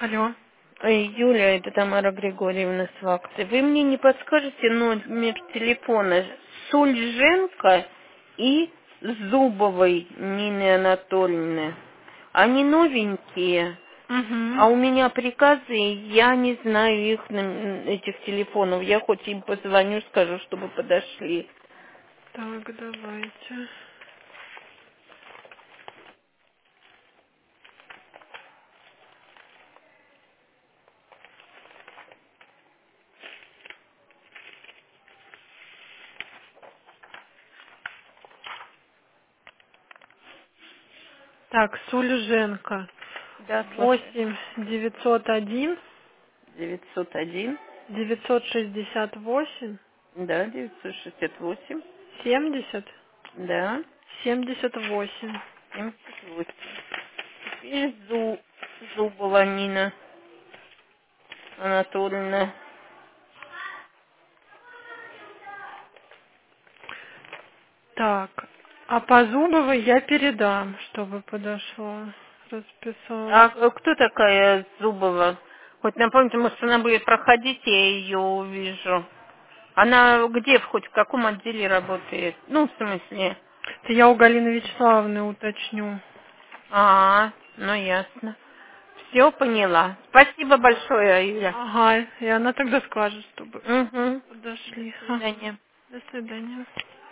Алло. Ой, Юля, это Тамара Григорьевна с вахты. Вы мне не подскажете номер телефона Сульженко и Зубовой Нины Анатольевны? Они новенькие, Угу. а у меня приказы, и я не знаю этих телефонов. Я хоть им позвоню, скажу, чтобы подошли. Так, давайте. Так, Сульженко. Да, слушай. 8 901 901, 968 да, 968, 70 да, 78. 78. Теперь Зубова Нина Анатольевна. Так, а по Зубовой я передам, чтобы подошла, расписалась. А кто такая Зубова? Хоть напомните, может, она будет проходить, я ее увижу. Она где, хоть в каком отделе работает? Ну, в смысле. Это я у Галины Вячеславовны уточню. Ну ясно. Все поняла. Спасибо большое, Юля. Ага, и она тогда скажет, чтобы Угу. До подошли. свидания. До свидания.